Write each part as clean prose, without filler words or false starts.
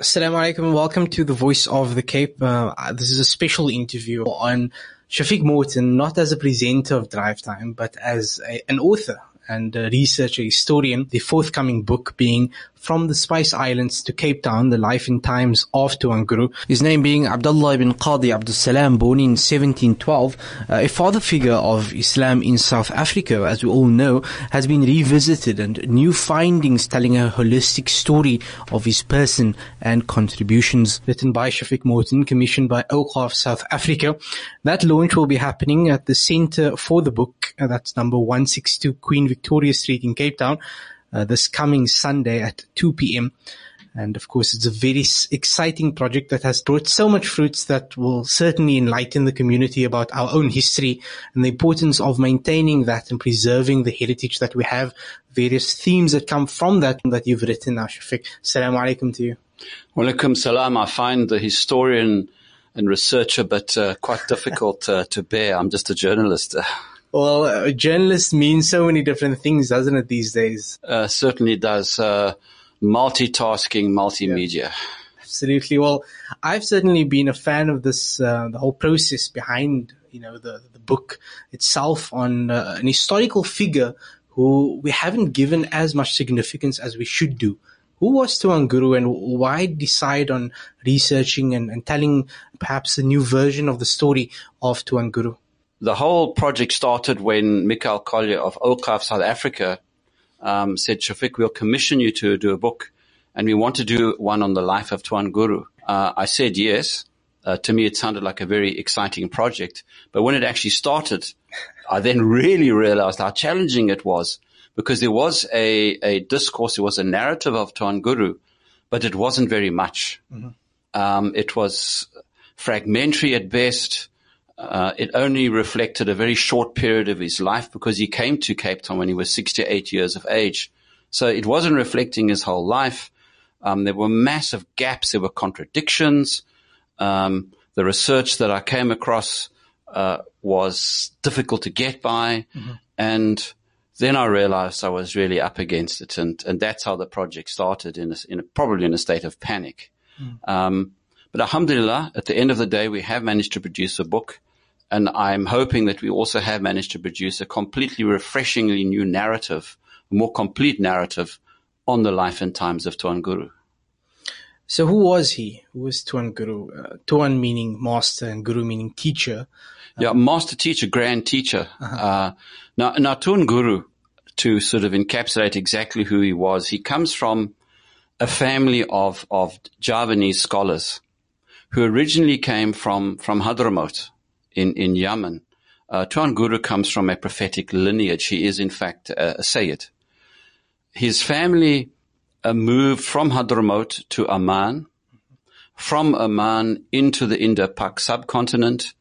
Assalamu alaikum. Welcome to the Voice of the Cape. This is a special interview on Shafiq Morton, not as a presenter of Drive Time, but as an author and a researcher, historian. The forthcoming book being From the Spice Islands to Cape Town, The Life and Times of Tuan Guru. His name being Abdullah ibn Qadi Abdul Salam, born in 1712, a father figure of Islam in South Africa, as we all know, has been revisited, and new findings telling a holistic story of his person and contributions. Written by Shafiq Morton, commissioned by Awqaf South Africa. That launch will be happening at the Centre for the Book, that's number 162 Queen Victoria Street in Cape Town, this coming Sunday at 2 p.m. And of course, it's a very exciting project that has brought so much fruits that will certainly enlighten the community about our own history and the importance of maintaining that and preserving the heritage that we have, various themes that come from that you've written now, Shafiq. Assalamu alaikum to you. Walaikum salam. I find the historian and researcher but quite difficult to bear. I'm just a journalist. Well, a journalist means so many different things, doesn't it, these days? Certainly does. Multitasking, multimedia. Yeah, absolutely. Well, I've certainly been a fan of this, the whole process behind, the book itself on an historical figure who we haven't given as much significance as we should do. Who was Tuan Guru, and why decide on researching and telling perhaps a new version of the story of Tuan Guru? The whole project started when Mikhail Collier of Awqaf South Africa said, Shafiq, we'll commission you to do a book, and we want to do one on the life of Tuan Guru. I said yes. To me, it sounded like a very exciting project. But when it actually started, I then really realized how challenging it was, because there was a discourse, there was a narrative of Tuan Guru, but it wasn't very much. Mm-hmm. It was fragmentary at best. It only reflected a very short period of his life, because he came to Cape Town when he was 68 years of age. So it wasn't reflecting his whole life. There were massive gaps. There were contradictions. The research that I came across was difficult to get by. Mm-hmm. And then I realized I was really up against it. And that's how the project started, probably in a state of panic. Mm. But alhamdulillah, at the end of the day, we have managed to produce a book. And I'm hoping that we also have managed to produce a completely refreshingly new narrative, a more complete narrative on the life and times of Tuan Guru. So who was he? Who was Tuan Guru? Tuan meaning master and Guru meaning teacher. Yeah, master teacher, grand teacher. Uh-huh. Now Tuan Guru, to sort of encapsulate exactly who he was, he comes from a family of Javanese scholars who originally came from Hadramaut in Yemen. Tuan Guru comes from a prophetic lineage. He is, in fact, a Sayyid. His family moved from Hadramaut to Amman, from Amman into the Indo-Pak subcontinent,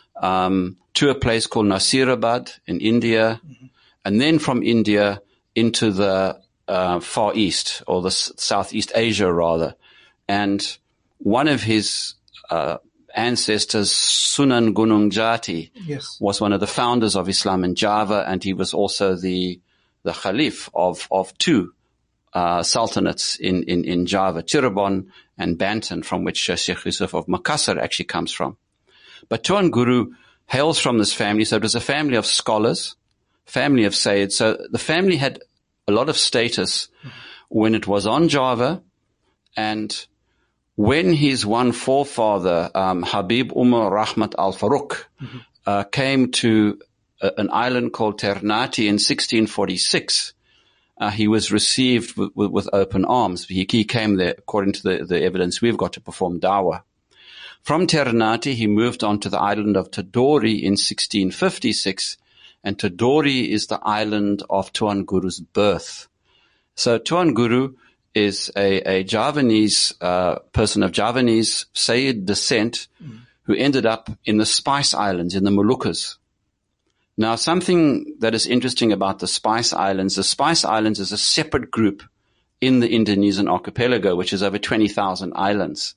to a place called Nasirabad in India, and then from India into the Far East, or the Southeast Asia rather. And one of his ancestors, Sunan Gunung Jati, yes, was one of the founders of Islam in Java, and he was also the Khalif of two sultanates in Java, Cirebon and Banten, from which Sheikh Yusuf of Makassar actually comes from. But Tuan Guru hails from this family, so it was a family of scholars, family of Sayyids. So the family had a lot of status when it was on Java, and when his one forefather, Habib Umar Rahmat al-Faruq, came to an island called Ternate in 1646, he was received with open arms. He came there, according to the evidence we've got, to perform dawah. From Ternate, he moved on to the island of Tidore in 1656, and Tidore is the island of Tuan Guru's birth. So Tuan Guru is a Javanese person of Javanese Sayyid descent who ended up in the Spice Islands, in the Moluccas. Now, something that is interesting about the Spice Islands is a separate group in the Indonesian archipelago, which is over 20,000 islands.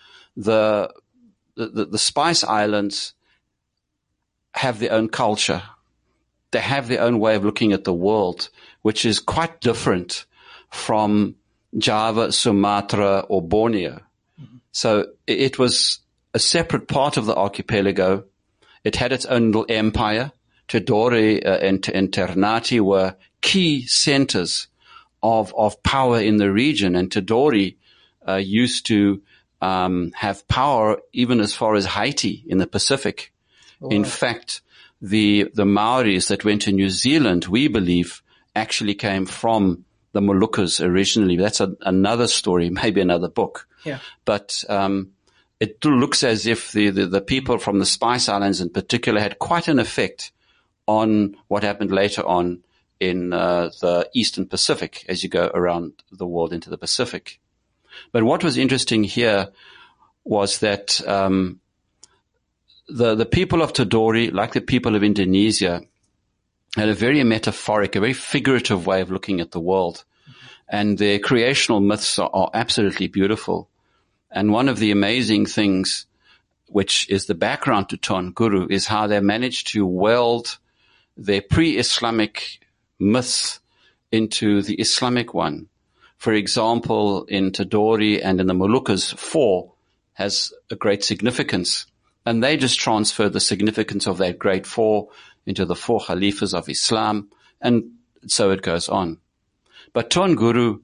The Spice Islands have their own culture. They have their own way of looking at the world, which is quite different from Java, Sumatra, or Borneo. So it was a separate part of the archipelago. It had its own little empire. Tidore and Ternate were key centers of power in the region, and Tidore used to have power even as far as Haiti in the Pacific. Wow. In fact, the Maoris that went to New Zealand, we believe, actually came from the Moluccas originally. That's another story, maybe another book. Yeah. But it looks as if the people from the Spice Islands in particular had quite an effect on what happened later on in the Eastern Pacific as you go around the world into the Pacific. But what was interesting here was that the people of Tidore, like the people of Indonesia, had a very metaphoric, a very figurative way of looking at the world. And their creational myths are absolutely beautiful. And one of the amazing things, which is the background to Tuan Guru, is how they managed to weld their pre-Islamic myths into the Islamic one. For example, in Tidore and in the Moluccas, 4 has a great significance. And they just transferred the significance of that great 4 into the 4 Khalifas of Islam, and so it goes on. But Tuan Guru,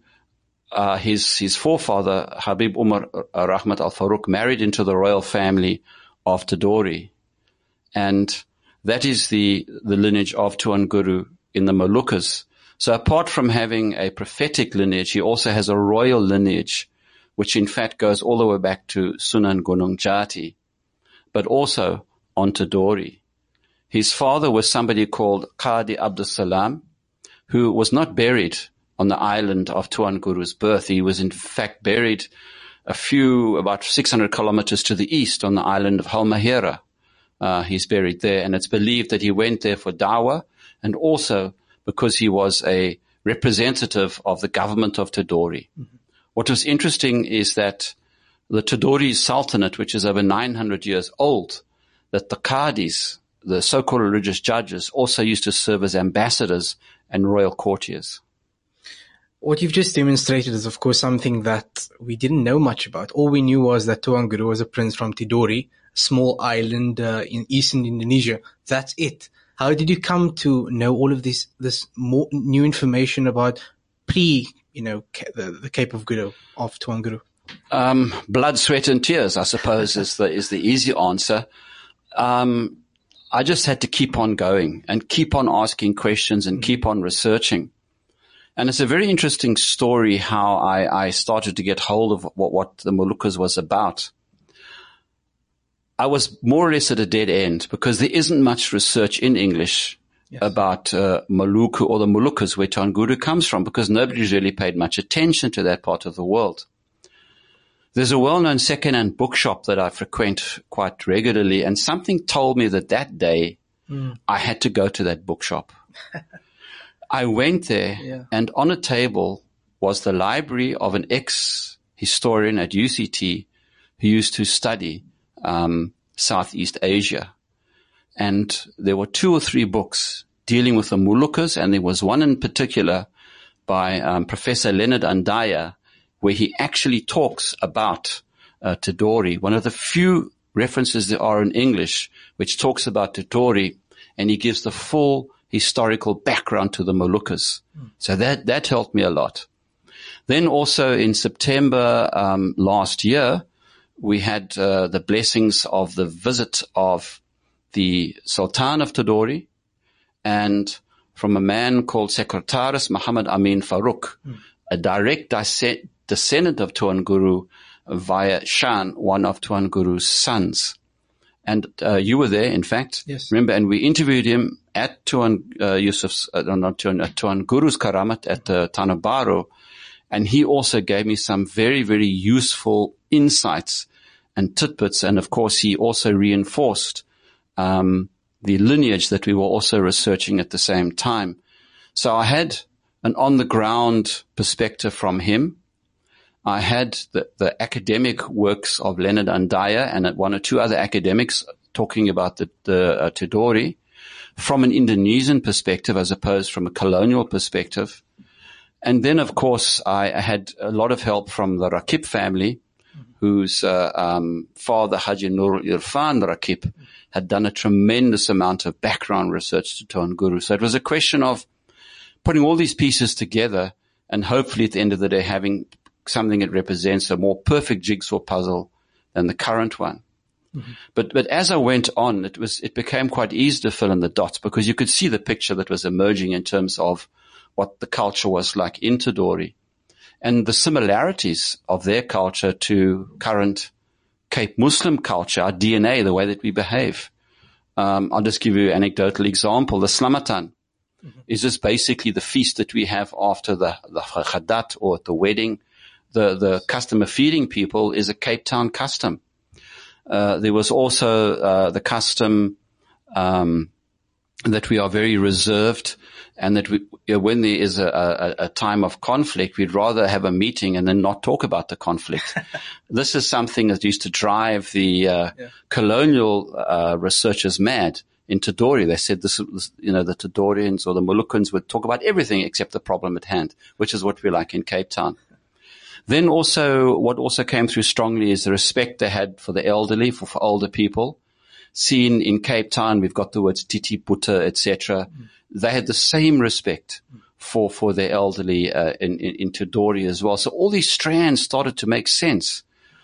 his forefather, Habib Umar Rahmat al-Faruq, married into the royal family of Tidore. And that is the lineage of Tuan Guru in the Moluccas. So apart from having a prophetic lineage, he also has a royal lineage, which in fact goes all the way back to Sunan Gunung Jati, but also on Tidore. His father was somebody called Qadi Abdus Salam, who was not buried on the island of Tuan Guru's birth. He was in fact buried about 600 kilometers to the east on the island of Halmahera. He's buried there, and it's believed that he went there for dawah and also because he was a representative of the government of Tidore. Mm-hmm. What was interesting is that the Tidore Sultanate, which is over 900 years old, that the Qadis, the so-called religious judges, also used to serve as ambassadors and royal courtiers. What you've just demonstrated is, of course, something that we didn't know much about. All we knew was that Tuan Guru was a prince from Tidore, a small island in eastern Indonesia. That's it. How did you come to know all of this more new information about the Cape of Good Hope of Tuan Guru? Blood, sweat, and tears, I suppose, is the easy answer. I just had to keep on going and keep on asking questions and keep on researching. And it's a very interesting story how I started to get hold of what the Moluccas was about. I was more or less at a dead end because there isn't much research in English about Maluku or the Moluccas, where Tuan Guru comes from, because nobody's really paid much attention to that part of the world. There's a well-known second-hand bookshop that I frequent quite regularly, and something told me that day I had to go to that bookshop. I went there, and on a table was the library of an ex-historian at UCT who used to study Southeast Asia. And there were 2 or 3 books dealing with the Moluccas, and there was one in particular by Professor Leonard Andaya, where he actually talks about Tidore, one of the few references there are in English which talks about Tidore, and he gives the full historical background to the Moluccas. So that helped me a lot. Then also in September last year, we had the blessings of the visit of the Sultan of Tidore and from a man called Secretaris Muhammad Amin Farouk, a direct descendant of Tuan Guru via Shan, one of Tuan Guru's sons. And you were there, in fact. Yes. Remember, and we interviewed him at Tuan Guru's Karamat at Tanah Baru, and he also gave me some very, very useful insights and tidbits, and of course he also reinforced the lineage that we were also researching at the same time. So I had an on-the-ground perspective from him. I had the academic works of Leonard Andaya and 1 or 2 other academics talking about the Tidore from an Indonesian perspective as opposed from a colonial perspective. And then, of course, I had a lot of help from the Rakib family, whose father, Haji Nur Irfan Rakib, had done a tremendous amount of background research to Tuan Guru. So it was a question of putting all these pieces together and hopefully at the end of the day having something that represents a more perfect jigsaw puzzle than the current one. Mm-hmm. But as I went on, it became quite easy to fill in the dots because you could see the picture that was emerging in terms of what the culture was like in Tidore and the similarities of their culture to current Cape Muslim culture, our DNA, the way that we behave. I'll just give you an anecdotal example. The Slamatan is just basically the feast that we have after the Khadat or at the wedding. The custom of feeding people is a Cape Town custom. There was also the custom that we are very reserved and that when there is a time of conflict, we'd rather have a meeting and then not talk about the conflict. This is something that used to drive the colonial researchers mad in Tidore. They said this, the Tidoreans or the Moluccans would talk about everything except the problem at hand, which is what we like in Cape Town. Then also, what also came through strongly is the respect they had for the elderly, for older people. Seen in Cape Town, we've got the words Titi Puta, etc. They had the same respect for their elderly in Tidore as well. So all these strands started to make sense.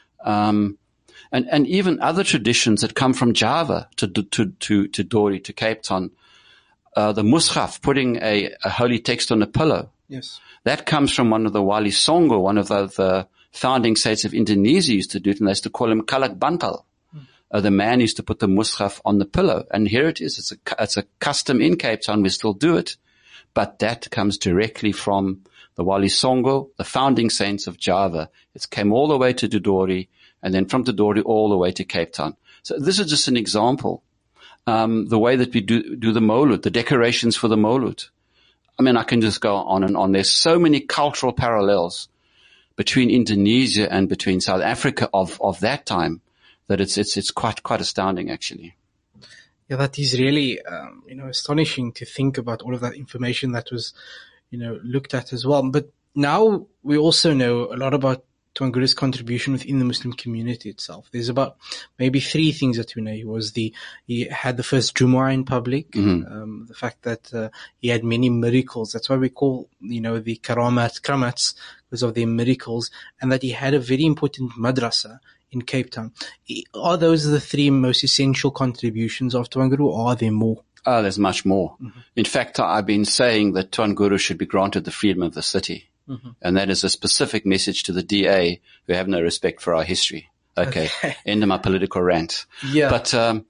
And even other traditions that come from Java to Tidore, to Cape Town, the mushaf, putting a holy text on a pillow. Yes. That comes from one of the Wali Songo, one of the founding saints of Indonesia used to do it, and they used to call him Kalak Bantal. The man used to put the mushaf on the pillow. And here it is. It's a custom in Cape Town. We still do it. But that comes directly from the Wali Songo, the founding saints of Java. It came all the way to Tidore, and then from Tidore all the way to Cape Town. So this is just an example. The way that we do the Maulud, the decorations for the Maulud. I mean, I can just go on and on. There's so many cultural parallels between Indonesia and between South Africa of that time that it's quite astounding, actually. Yeah, that is really, astonishing to think about all of that information that was, looked at as well. But now we also know a lot about Tuan Guru's contribution within the Muslim community itself. There's about maybe three things that we know. He had the first Jumu'ah in public, the fact that he had many miracles. That's why we call, the kramats, because of their miracles, and that he had a very important madrasa in Cape Town. Are those the three most essential contributions of Tuan Guru, or are there more? Oh, there's much more. Mm-hmm. In fact, I've been saying that Tuan Guru should be granted the freedom of the city. Mm-hmm. And that is a specific message to the DA who have no respect for our history. Okay. End of my political rant. Yeah. But,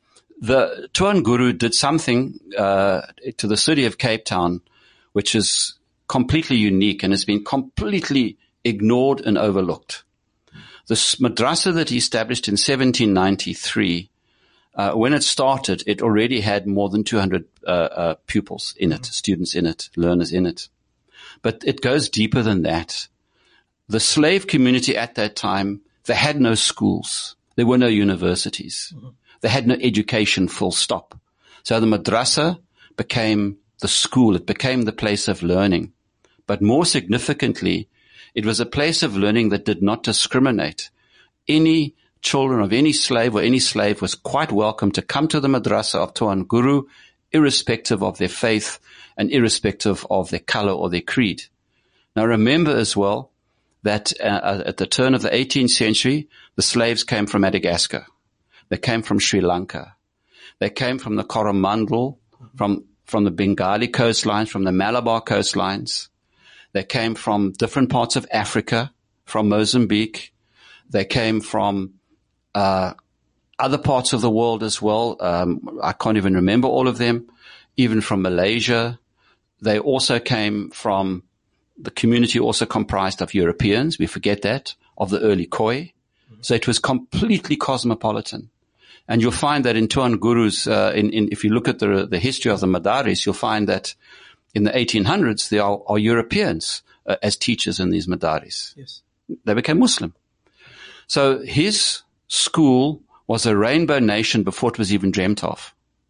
the Tuan Guru did something, to the city of Cape Town, which is completely unique and has been completely ignored and overlooked. This madrasa that he established in 1793, when it started, it already had more than 200 pupils in it, students in it, learners in it. But it goes deeper than that. The slave community at that time, they had no schools. There were no universities. They had no education, full stop. So the madrasa became the school. It became the place of learning. But more significantly, it was a place of learning that did not discriminate. Any children of any slave or any slave was quite welcome to come to the madrasa of Tuan Guru, irrespective of their faith and irrespective of their color or their creed. Now remember as well that at the turn of the 18th century, the slaves came from Madagascar. They came from Sri Lanka. They came from the Coromandel, from the Bengali coastlines, from the Malabar coastlines. They came from different parts of Africa, from Mozambique. They came from other parts of the world as well. I can't even remember all of them, even from Malaysia. They also came from the community also comprised of Europeans. We forget that, of the early Khoi. So it was completely cosmopolitan. And you'll find that in Tuan Guru's, if you look at the history of the Madaris, you'll find that in the 1800s, there are Europeans as teachers in these Madaris. Yes. They became Muslim. So his school was a rainbow nation before it was even dreamt of.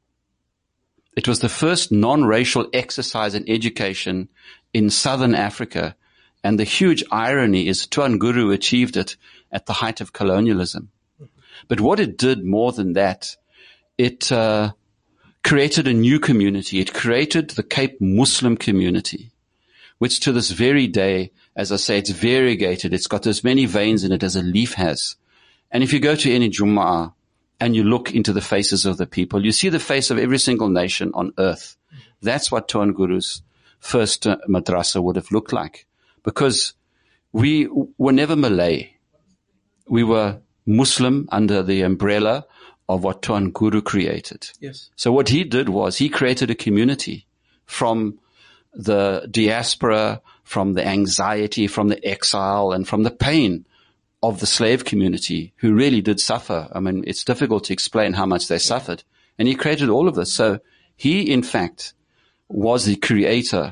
It was the first non-racial exercise in education in southern Africa. And the huge irony is Tuan Guru achieved it at the height of colonialism. But what it did more than that, it created a new community. It created the Cape Muslim community, which to this very day, as I say, it's variegated. It's got as many veins in it as a leaf has. And if you go to any Jum'ah and you look into the faces of the people, you see the face of every single nation on earth. That's what Tuan Guru's first madrasa would have looked like. Because we were never Malay. We were Muslim under the umbrella of what Tuan Guru created. Yes. So what he did was he created a community from the diaspora, from the anxiety, from the exile, and from the pain of the slave community who really did suffer. I mean, it's difficult to explain how much they suffered. And he created all of this. So he, in fact, was the creator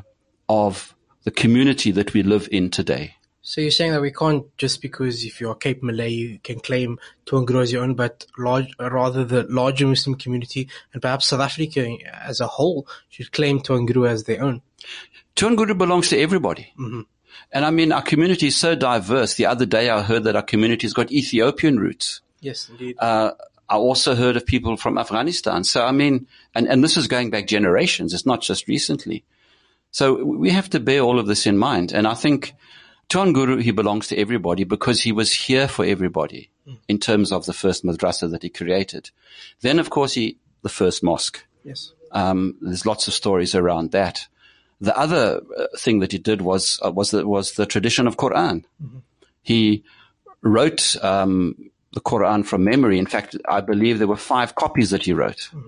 of the community that we live in today. So you're saying that we can't, just because if you're Cape Malay, you can claim Tuan Guru as your own, but rather the larger Muslim community and perhaps South Africa as a whole should claim Tuan Guru as their own. Tuan Guru belongs to everybody. Mm-hmm. And I mean, our community is so diverse. The other day I heard that our community has got Ethiopian roots. Yes, indeed. I also heard of people from Afghanistan. So I mean, and this is going back generations. It's not just recently. So we have to bear all of this in mind. And I think Tuan Guru, he belongs to everybody because he was here for everybody in terms of the first madrasa that he created. Then, of course, the first mosque. Yes. There's lots of stories around that. The other thing that he did was the tradition of Quran. Mm-hmm. He wrote the Quran from memory. In fact, I believe there were 5 copies that he wrote. Mm-hmm.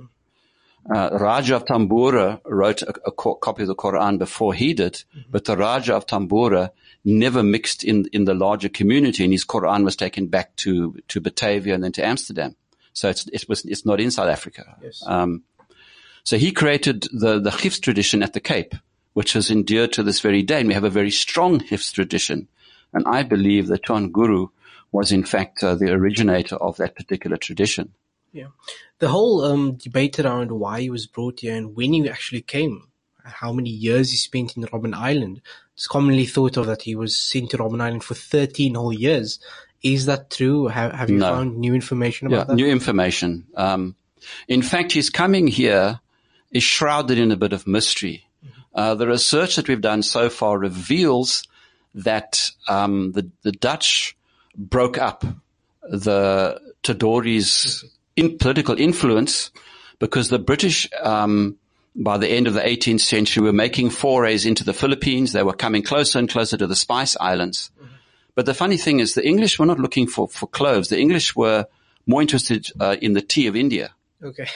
Raja of Tambura wrote a copy of the Quran before he did, but the Raja of Tambura never mixed in the larger community, and his Quran was taken back to Batavia and then to Amsterdam. So it's not in South Africa. Yes. So he created the Hifz tradition at the Cape, which has endured to this very day, and we have a very strong Hifz tradition. And I believe that Tuan Guru was in fact the originator of that particular tradition. Yeah. The whole debate around why he was brought here and when he actually came, how many years he spent in Robben Island, it's commonly thought of that he was sent to Robben Island for 13 whole years. Is that true? Have you found new information about that? New information. In fact, his coming here is shrouded in a bit of mystery. The research that we've done so far reveals that the Dutch broke up the Todori's political influence because the British, by the end of the 18th century, were making forays into the Philippines. They were coming closer and closer to the Spice Islands. Mm-hmm. But the funny thing is the English were not looking for cloves. The English were more interested in the tea of India. Okay.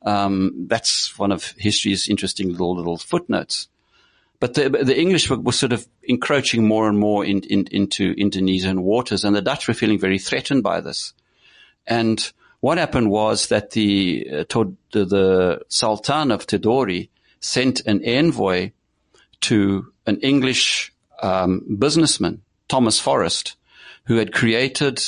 That's one of history's interesting little footnotes. But the English were sort of encroaching more and more into Indonesian waters, and the Dutch were feeling very threatened by this. And what happened was that the Sultan of Tidore sent an envoy to an English businessman, Thomas Forrest, who had created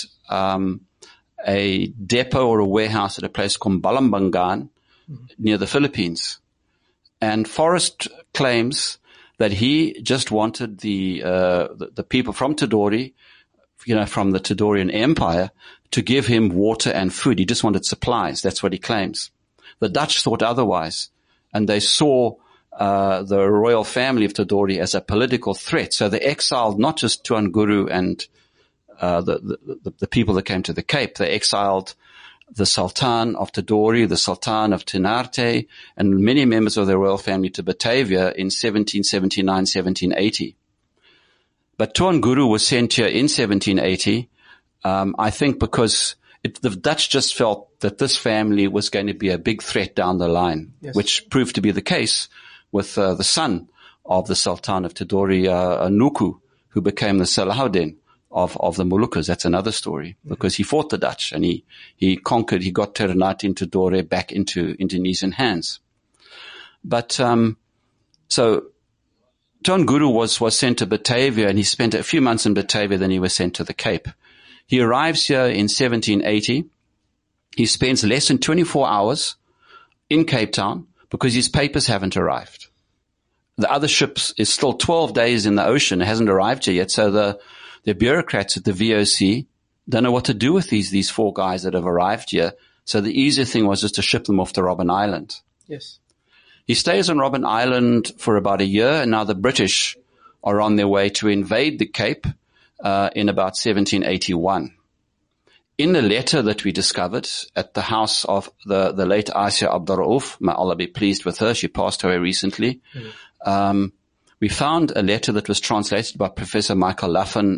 a depot or a warehouse at a place called Balambangan near the Philippines. And Forrest claims that he just wanted the people from Tidore, from the Tidorian Empire, to give him water and food. He just wanted supplies. That's what he claims. The Dutch thought otherwise, and they saw the royal family of Tidore as a political threat. So they exiled not just Tuan Guru and the people that came to the Cape. They exiled the Sultan of Tidore, the Sultan of Ternate, and many members of the royal family to Batavia in 1779, 1780. But Tuan Guru was sent here in 1780, I think because the Dutch just felt that this family was going to be a big threat down the line, yes, which proved to be the case with the son of the Sultan of Tidore, Nuku, who became the Salahuddin of the Moluccas. That's another story, because he fought the Dutch and he conquered, he got Ternate and Tidore back into Indonesian hands. But so Tuan Guru was sent to Batavia, and he spent a few months in Batavia, then he was sent to the Cape. He arrives here in 1780. He spends less than 24 hours in Cape Town because his papers haven't arrived. The other ship is still 12 days in the ocean. It hasn't arrived here yet. So the bureaucrats at the VOC don't know what to do with these 4 guys that have arrived here. So the easier thing was just to ship them off to Robben Island. Yes. He stays on Robben Island for about a year, and now the British are on their way to invade the Cape in about 1781. In a letter that we discovered at the house of the late Asia Abdul Rauf, may Allah be pleased with her, she passed away recently, we found a letter that was translated by Professor Michael Laffan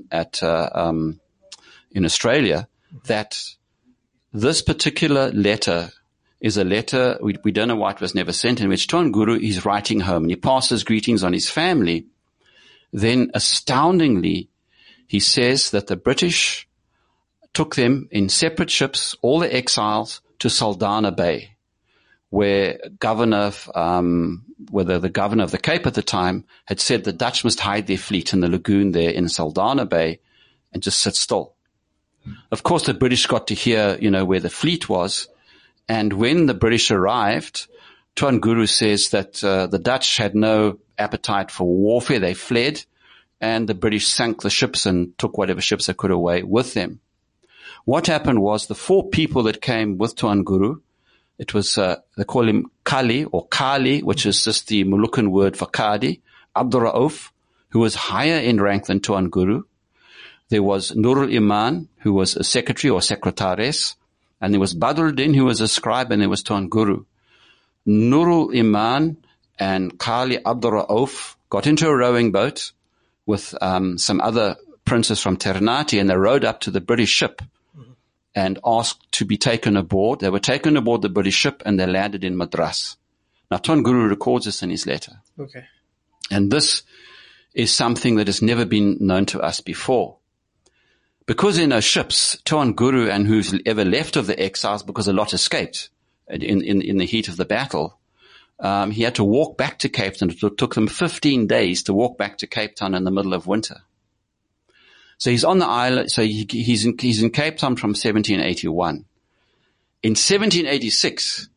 in Australia, that this particular letter is a letter, we don't know why it was never sent, in which Tuan Guru is writing home, and he passes greetings on his family. Then, astoundingly, he says that the British took them in separate ships, all the exiles, to Saldanha Bay, where the governor of the Cape at the time had said the Dutch must hide their fleet in the lagoon there in Saldanha Bay and just sit still. Of course, the British got to hear, where the fleet was. And when the British arrived, Tuan Guru says that the Dutch had no appetite for warfare. They fled, and the British sank the ships and took whatever ships they could away with them. What happened was the 4 people that came with Tuan Guru, it was, they call him Kali or Kali, which is just the Moluccan word for Kadi, Abdul Rauf, who was higher in rank than Tuan Guru. There was Nurul Iman, who was a secretary or secretaris, and there was Badruddin, who was a scribe, and there was Tuan Guru. Nurul Iman and Kali Abdul Rauf got into a rowing boat with some other princes from Ternate, and they rowed up to the British ship and asked to be taken aboard. They were taken aboard the British ship, and they landed in Madras. Now, Tuan Guru records this in his letter. Okay. And this is something that has never been known to us before. Because there are no ships, Tuan Guru and who's ever left of the exiles, because a lot escaped in the heat of the battle, he had to walk back to Cape Town. It took them 15 days to walk back to Cape Town in the middle of winter. So he's on the island. So he's in Cape Town from 1781. In 1786,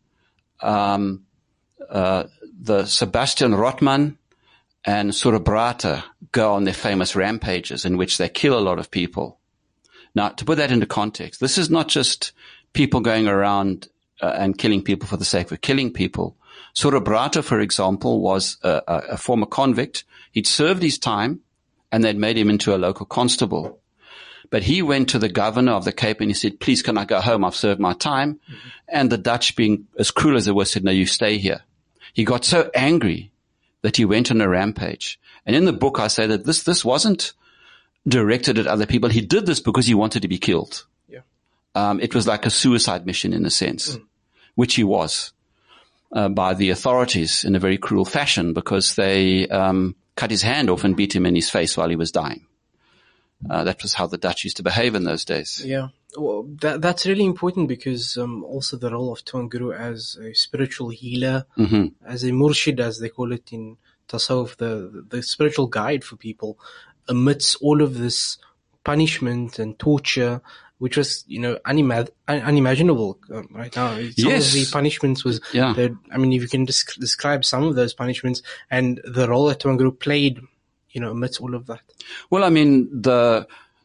the Sebastian Rotman and Surabrata go on their famous rampages in which they kill a lot of people. Now, to put that into context, this is not just people going around and killing people for the sake of killing people. Surabrata, for example, was a former convict. He'd served his time, and they'd made him into a local constable. But he went to the governor of the Cape and he said, please, can I go home? I've served my time. Mm-hmm. And the Dutch, being as cruel as they were, said, no, you stay here. He got so angry that he went on a rampage. And in the book, I say that this wasn't directed at other people. He did this because he wanted to be killed. Yeah. It was like a suicide mission in a sense, which he was, by the authorities in a very cruel fashion, because they cut his hand off and beat him in his face while he was dying. That was how the Dutch used to behave in those days. Yeah. Well, that's really important because also the role of Tuan Guru as a spiritual healer, as a murshid, as they call it in Tasawwuf, the spiritual guide for people amidst all of this punishment and torture, which was, unimaginable right now. Some of the punishments was, if you can describe some of those punishments and the role that Tuan Guru played, amidst all of that. Well, I mean, the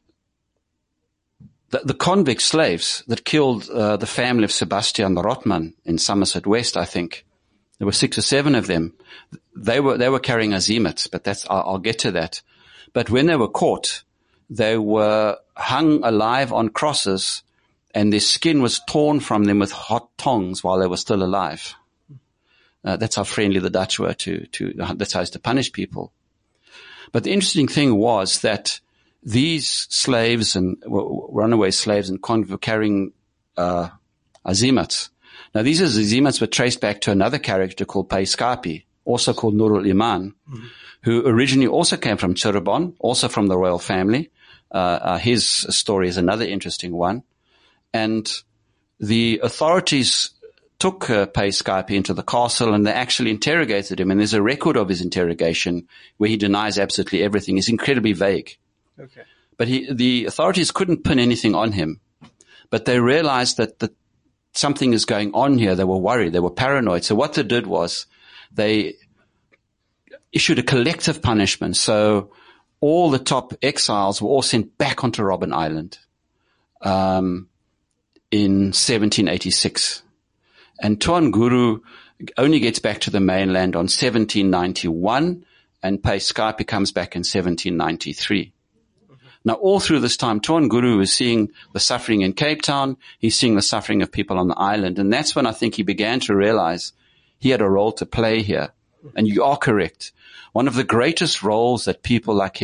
convict slaves that killed the family of Sebastian Rotman in Somerset West, I think, there were 6 or 7 of them. They were carrying azimuts, but I'll get to that. But when they were caught, they were hung alive on crosses, and their skin was torn from them with hot tongs while they were still alive. That's how friendly the Dutch were that's how to punish people. But the interesting thing was that these slaves and runaway slaves and convicts were carrying azimuts. Now, these azimuts were traced back to another character called Paiskapi, also called Nurul Iman, who originally also came from Cirebon, also from the royal family. His story is another interesting one. And the authorities took Paiskapi into the castle, and they actually interrogated him. And there's a record of his interrogation where he denies absolutely everything. He's incredibly vague. Okay. But the authorities couldn't pin anything on him. But they realized that something is going on here. They were worried. They were paranoid. So what they did was they issued a collective punishment. So all the top exiles were all sent back onto Robben Island. in 1786. And Tuan Guru only gets back to the mainland on 1791, and Paiscapi comes back in 1793. Now, all through this time, Tuan Guru is seeing the suffering in Cape Town. He's seeing the suffering of people on the island. And that's when I think he began to realize he had a role to play here. And you are correct. One of the greatest roles that people like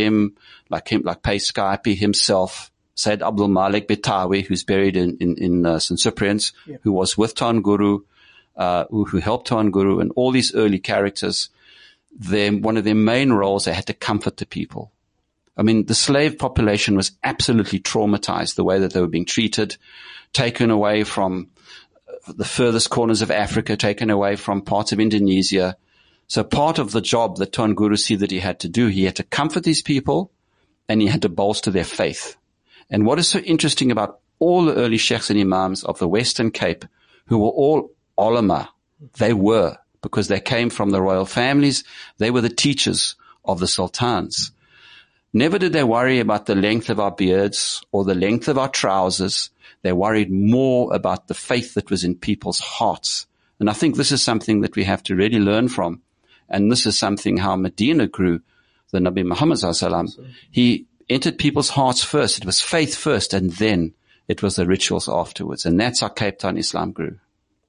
Paiscapi himself, Said Abdul Malik Betawi, who's buried in St. Cyprian's, who was with Tuan Guru, who helped Tuan Guru, and all these early characters, one of their main roles, they had to comfort the people. I mean, the slave population was absolutely traumatized, the way that they were being treated, taken away from the furthest corners of Africa, taken away from parts of Indonesia. So part of the job that Tuan Guru see that he had to do, he had to comfort these people and he had to bolster their faith. And what is so interesting about all the early sheikhs and imams of the Western Cape, who were all ulama, they were, because they came from the royal families, they were the teachers of the sultans. Never did they worry about the length of our beards or the length of our trousers. They worried more about the faith that was in people's hearts. And I think this is something that we have to really learn from. And this is something how Medina grew, the Nabi Muhammad ﷺ. He entered people's hearts first. It was faith first, and then it was the rituals afterwards. And that's how Cape Town Islam grew.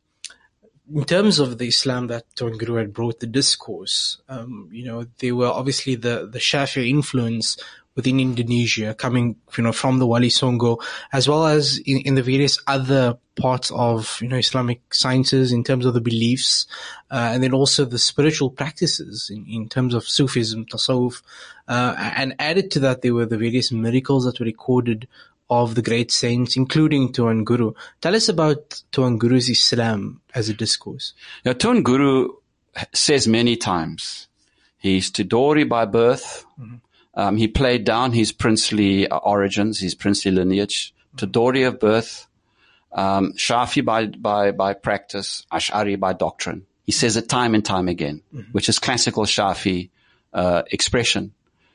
In terms of the Islam that Tuan Guru had brought, the discourse, there were obviously the Shafi'i influence within Indonesia coming, from the Wali Songo, as well as in the various other parts of, Islamic sciences in terms of the beliefs, and then also the spiritual practices in terms of Sufism, Tasawwuf, and added to that, there were the various miracles that were recorded of the great saints, including Tuan Guru. Tell us about Tuan Guru's Islam as a discourse. Now, Tuan Guru says many times, he's Tidori by birth. Mm-hmm. He played down his princely origins, his princely lineage. Tidori of birth, Shafi by practice, Ash'ari by doctrine. He says it time and time again, which is classical Shafi expression.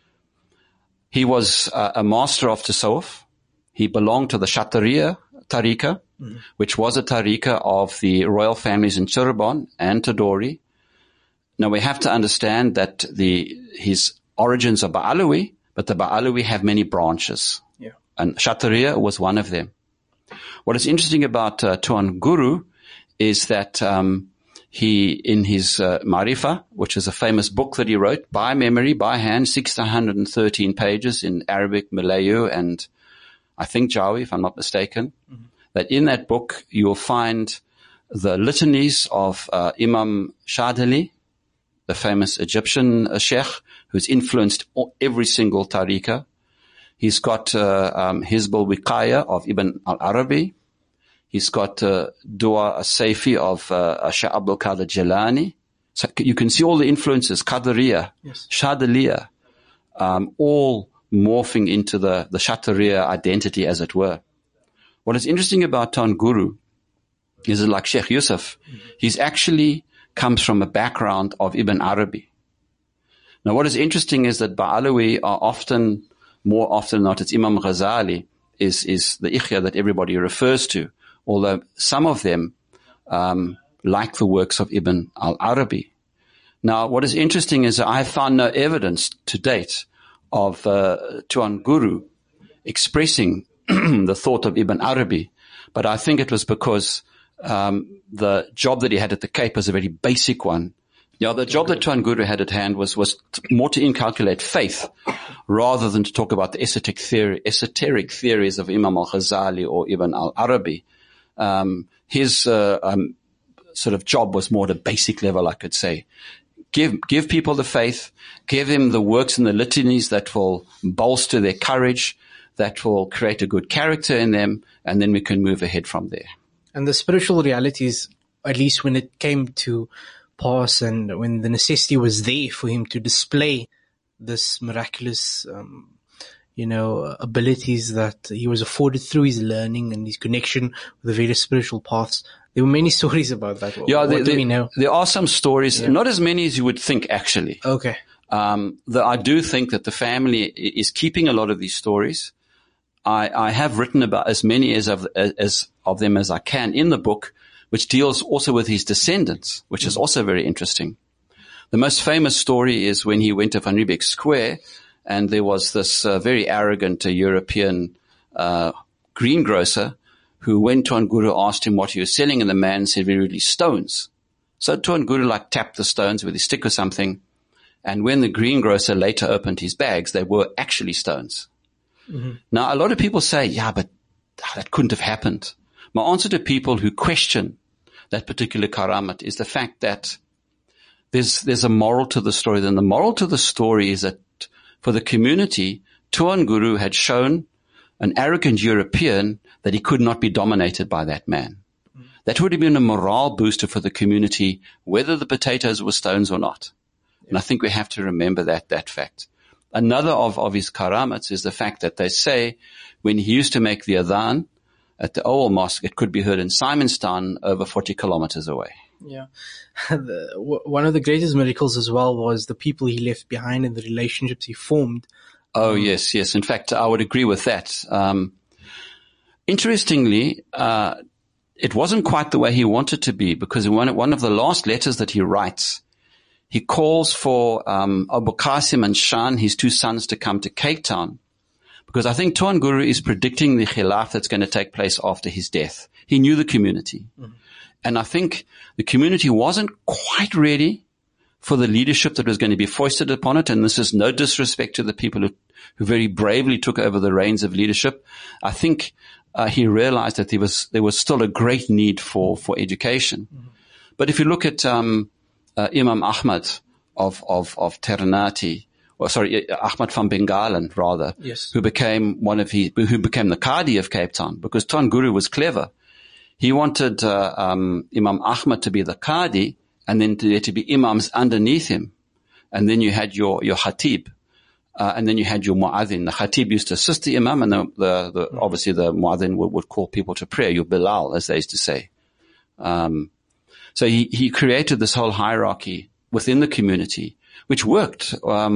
He was a master of Tasawwuf. He belonged to the Shatariya Tariqa, which was a Tariqa of the royal families in Cirebon and Tidori. Now we have to understand that his origins are Ba'alawi, but the Ba'alawi have many branches. Yeah. And Shatariya was one of them. What is interesting about Tuan Guru is that he, in his Marifa, which is a famous book that he wrote by memory, by hand, 613 pages in Arabic, Malayu, and I think Jawi, if I'm not mistaken, that in that book you will find the litanies of Imam Shadili, the famous Egyptian sheikh, who's influenced every single tariqah. He's got Hizb al-Wiqaya of Ibn al-Arabi. He's got Dua al-Sayfi of Shah Abdul Qadir Jilani. So you can see all the influences, Qadariya, yes, Shadiliya, all morphing into the Shatariya identity, as it were. What is interesting about Tuan Guru is that, like Sheikh Yusuf, he's actually comes from a background of Ibn Arabi. Now, what is interesting is that Ba'alawi are more often than not, it's Imam Ghazali is the Ihya that everybody refers to, although some of them like the works of Ibn al-Arabi. Now, what is interesting is that I have found no evidence to date of Tuan Guru expressing the thought of Ibn Arabi, but I think it was because the job that he had at the Cape was a very basic one. Yeah, the job that Tuan Guru had at hand was more to inculcate faith rather than to talk about the esoteric theories of Imam al-Ghazali or Ibn al-Arabi. His sort of job was more at a basic level, I could say. Give people the faith, give them the works and the litanies that will bolster their courage, that will create a good character in them, and then we can move ahead from there. And the spiritual realities, at least when it came to pass and when the necessity was there for him to display this miraculous, abilities that he was afforded through his learning and his connection with the various spiritual paths. There were many stories about that. What do we know? There are some stories, not as many as you would think, actually. Okay. I do think that the family is keeping a lot of these stories. I have written about as many as of them as I can in the book, which deals also with his descendants, which is also very interesting. The most famous story is when he went to Van Riebeeck Square, and there was this very arrogant European greengrocer who went to Tuan Guru, asked him what he was selling, and the man said, really stones. So Tuan Guru tapped the stones with his stick or something, and when the greengrocer later opened his bags, they were actually stones. Mm-hmm. Now, a lot of people say, yeah, but that couldn't have happened. My answer to people who question that particular karamat is the fact that there's a moral to the story. Then the moral to the story is that for the community, Tuan Guru had shown an arrogant European that he could not be dominated by that man. Mm-hmm. That would have been a morale booster for the community, whether the potatoes were stones or not. Yeah. And I think we have to remember that fact. Another of his karamats is the fact that they say when he used to make the adhan at the Owel Mosque, it could be heard in Simonstown over 40 kilometers away. Yeah. One of the greatest miracles as well was the people he left behind and the relationships he formed. Oh, yes. In fact, I would agree with that. Interestingly, it wasn't quite the way he wanted to be, because in one of the last letters that he writes, he calls for Abu Qasim and Shan, his two sons, to come to Cape Town, because I think Tuan Guru is predicting the khilaf that's going to take place after his death. He knew the community. Mm-hmm. And I think the community wasn't quite ready for the leadership that was going to be foisted upon it. And this is no disrespect to the people who very bravely took over the reins of leadership. I think he realized that there was still a great need for education. Mm-hmm. But if you look at Imam Ahmad of Ternate, Ahmad van Bengalen, rather, yes, who became who became the Qadi of Cape Town, because Tuan Guru was clever. He wanted Imam Ahmad to be the Qadi, and then there to be imams underneath him, and then you had your Khatib, and then you had your Mu'adhin. The Khatib used to assist the Imam, and obviously the Mu'adhin would call people to prayer, your Bilal, as they used to say. So he created this whole hierarchy within the community, which worked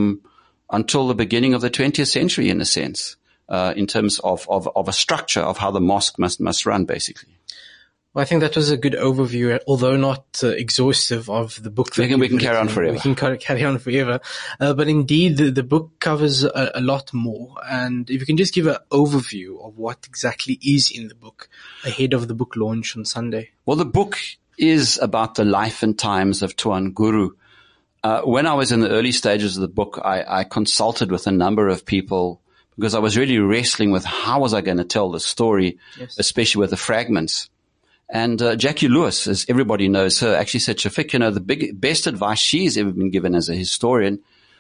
until the beginning of the 20th century, in a sense, in terms of a structure of how the mosque must run, basically. Well, I think that was a good overview, although not exhaustive, of the book. We can carry on forever. We can carry on forever. But indeed, the book covers a lot more. And if you can just give an overview of what exactly is in the book ahead of the book launch on Sunday. Well, the book is about the life and times of Tuan Guru. When I was in the early stages of the book, I consulted with a number of people because I was really wrestling with how was I going to tell the story, yes, especially with the fragments. And Jackie Lewis, as everybody knows her, actually said, Shafiq, the best advice she's ever been given as a historian,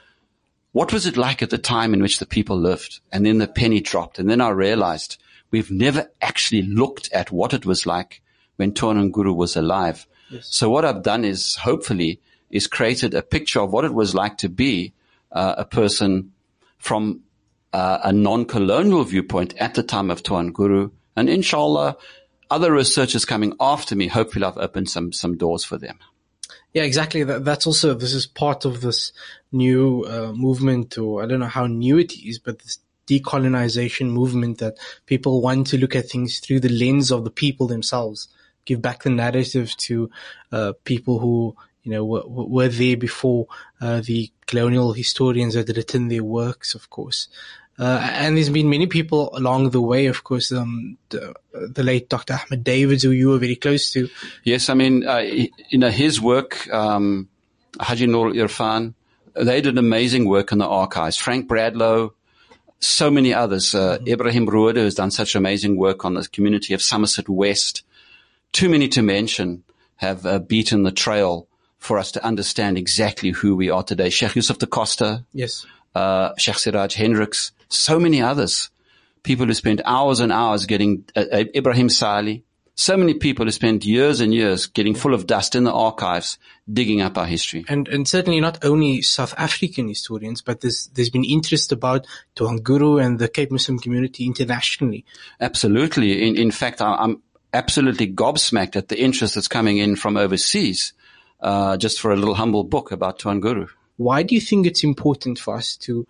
what was it like at the time in which the people lived? And then the penny dropped. And then I realized we've never actually looked at what it was like when Tuan Guru was alive. Yes. So what I've done is, hopefully, is created a picture of what it was like to be a person from a non-colonial viewpoint at the time of Tuan Guru. And inshallah, other researchers coming after me, hopefully I've opened some doors for them. Yeah, exactly. This is part of this new movement, or I don't know how new it is, but this decolonization movement that people want to look at things through the lens of the people themselves, give back the narrative to people who were there before the colonial historians had written their works, of course. And there's been many people along the way, of course, the late Dr. Ahmed Davids, who you were very close to. Yes, I mean, his work, Haji Nur Irfan, they did amazing work in the archives. Frank Bradlow, so many others. Ibrahim Rueda, who's done such amazing work on the community of Somerset West. Too many to mention have beaten the trail for us to understand exactly who we are today. Sheikh Yusuf da Costa. Yes. Sheikh Siraj Hendricks, so many others. People who spent hours and hours getting, Ibrahim Sali, so many people who spent years and years getting full of dust in the archives, digging up our history. And certainly not only South African historians, but there's been interest about Tuan Guru and the Cape Muslim community internationally. Absolutely. In fact, I'm absolutely gobsmacked at the interest that's coming in from overseas, just for a little humble book about Tuan Guru. Why do you think it's important for us to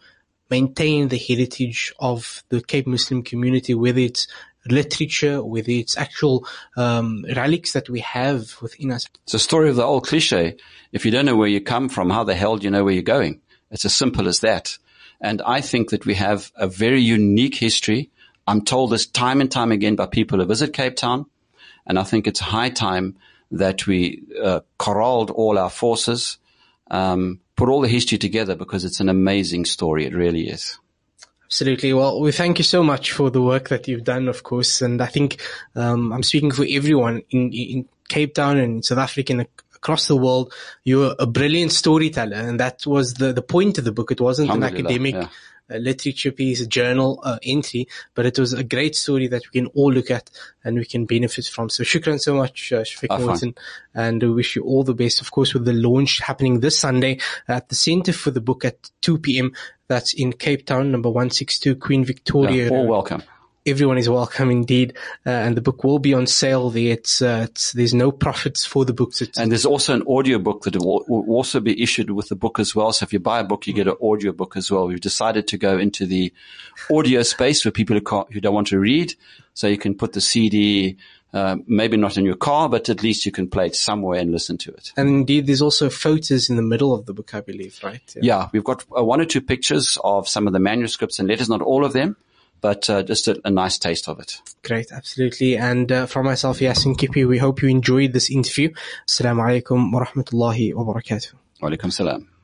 maintain the heritage of the Cape Muslim community, whether it's literature, whether it's actual relics that we have within us. It's a story of the old cliche. If you don't know where you come from, how the hell do you know where you're going? It's as simple as that. And I think that we have a very unique history. I'm told this time and time again by people who visit Cape Town. And I think it's high time that we corralled all our forces, put all the history together, because it's an amazing story. It really is. Absolutely. Well, we thank you so much for the work that you've done, of course. And I think I'm speaking for everyone in Cape Town and in South Africa and across the world. You're a brilliant storyteller, and that was the point of the book. It wasn't an academic literature piece, a journal entry, but it was a great story that we can all look at and we can benefit from. So shukran so much, Shafiq Morton, and we wish you all the best, of course, with the launch happening this Sunday at the Centre for the Book at 2 p.m. That's in Cape Town, number 162 Queen Victoria. Yeah, all welcome. Everyone is welcome indeed, and the book will be on sale there. There's no profits for the books. And there's also an audio book that will also be issued with the book as well. So if you buy a book, you get an audio book as well. We've decided to go into the audio space for people who don't want to read. So you can put the CD, maybe not in your car, but at least you can play it somewhere and listen to it. And indeed, there's also photos in the middle of the book, I believe, right? Yeah, we've got 1 or 2 pictures of some of the manuscripts and letters, not all of them, but just a nice taste of it. Great, absolutely. And from myself, Yasin Kipi, we hope you enjoyed this interview. Assalamu alaikum wa rahmatullahi wa barakatuh. Wa alaikum salam.